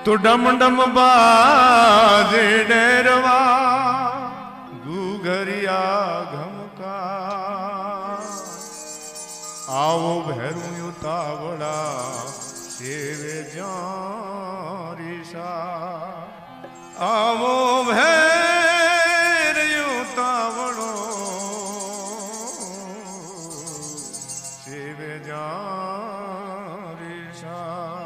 तो डम डम बाजे डेरवा घुघरिया घमका आओ भैरू युतावड़ा सेवे जारिशा आओ भैर युतावड़ो सेवे जारिशा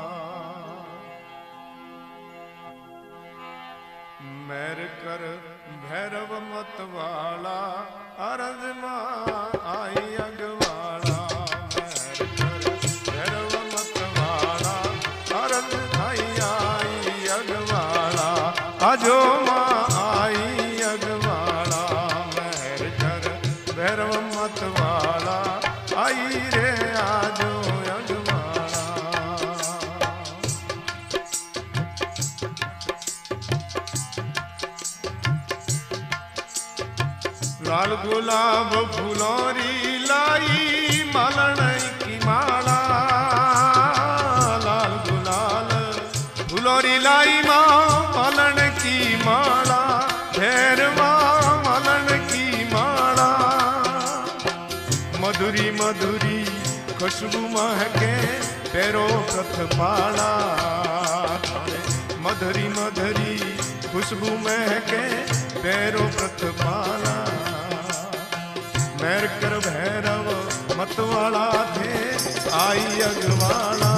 मैर कर भैरव मत वाला अरज मां आई अगवाला मैर कर भैरव मत वाला अरज आई अगवाला आजो मां आई अगवाला मैर कर भैरव मत वाला आई रे आजो लाल गुलाब फुलोरी लाई मालन की माला लाल गुलाल फुलोरी लाई मालन की माला भैरवा मालन की माला मधुरी मधुरी खुशबू महके पैरो प्रथ पाला मधुरी मधुरी खुशबू महके पैरो प्रथ पाला मैर कर भैरव मतवाला थे आई अगवाला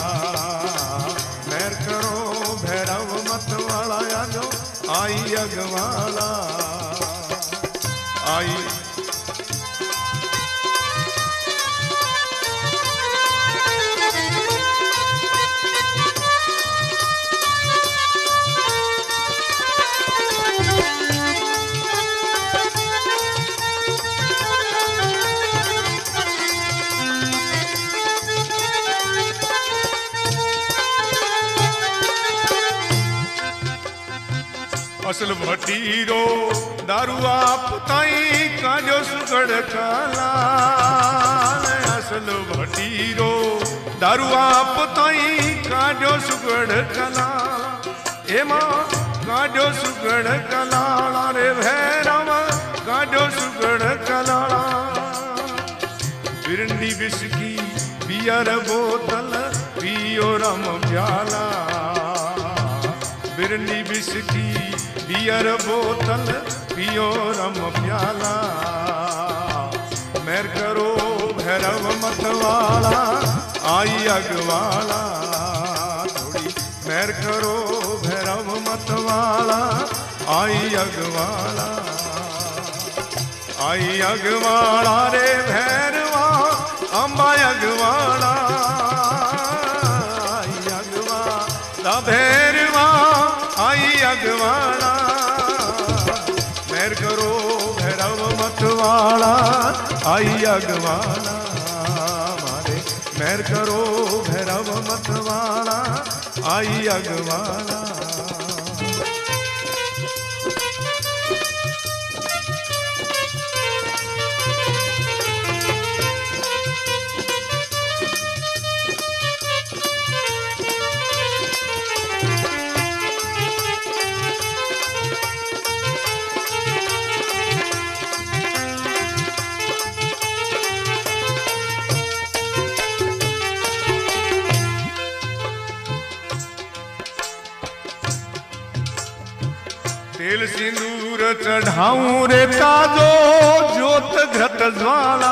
मैर करो भैरव मतवाला आजो आई अगवाला आई असल भटीरो दारू आप ताई काजो सुगड़ काला असल भटीरो दारू आप ताई काजो सुगड़ कला एमा काजो सुगड़ कलाला रे भैरव काजो सुगड़ कलाला बिरंडी बिस्की बियर बोतल पियो रम प्याला बिरंडी बिस्की बियर बोतल पियो रम प्याला मैर करो भैरव मतवाला आई अगवाला थोड़ी मैर करो भैरव मतवाला आई अगवाला रे भैरवा अम्बा अगवाला आई अगवाला भैरवा आई अगवाला मैर करो भैरव मतवाला आई अगवाला मारे मैर करो भैरव मतवाला आई अगवाला तेल सिंदूर चढ़ाऊं रे ताजो ज्योत घृत ज्वाला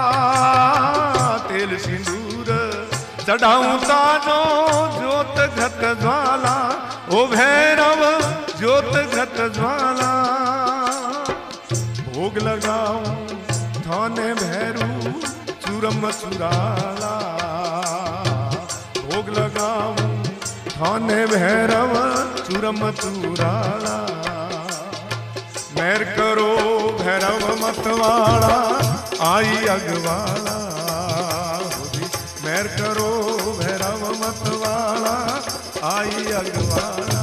तेल सिंदूर चढ़ाऊं ताजो ज्योत घृत ज्वाला ओ भैरव ज्योत घृत ज्वाला भोग लगाऊं थाने भैरू चूरम चुराला भोग लगाऊं थाने भैरव चूरम चुराला मैर करो भैरव मतवाला आई अगवाला मैर करो भैरव मतवाला आई अगवाला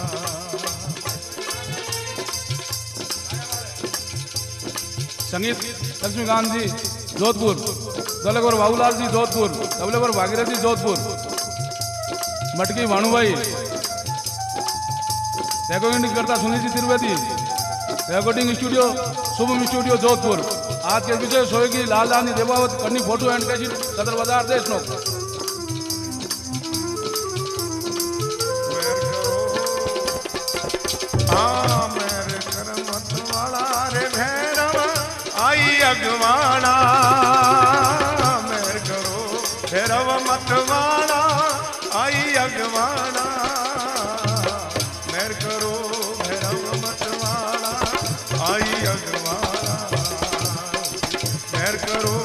संगीत लक्ष्मीकांत जी जोधपुर, दलेवर बाबूलाल जी जोधपुर, तबलेवर भागीरथ जी जोधपुर, मटकी भानुभाई रिकॉर्डिंग करता Sunil ji Trivedi, recording studio Shubham studio Jodhpur. आज के विषय सोएगी लाल रानी देवावत करनी फोटो एंड कैसेट सदर बाजार देश नो। मेरे करमत वाला रे भैरव आई अगवाड़ा, मेर करो भैरव मत वाला आई अगवाड़ा, मेर करो भैरव मत वाला आई अगवाड़ा, मेर करो।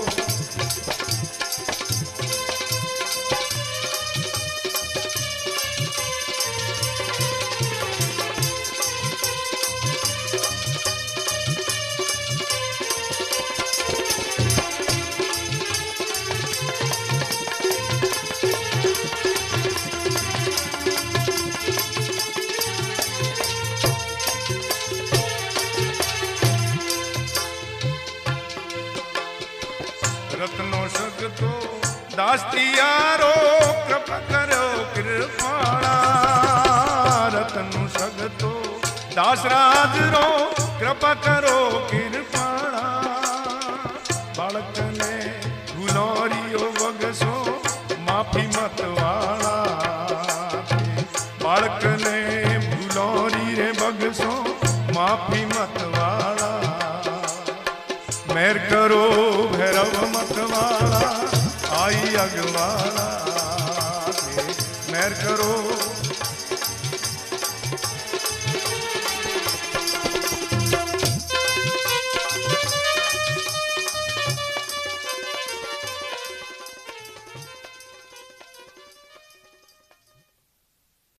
रत्नो सगतो दास्तियारो कृपा करो कृपाणा, रत्नो सगतो दासराज रो कृपा करो कृपाणा, बालक ने गुनोरियो बगसो माफी मत वाला, बालक ने गुनोरी रे बगसो माफी मत वाला, मेर करो भैरव मत वाला आई अगवाड़ा,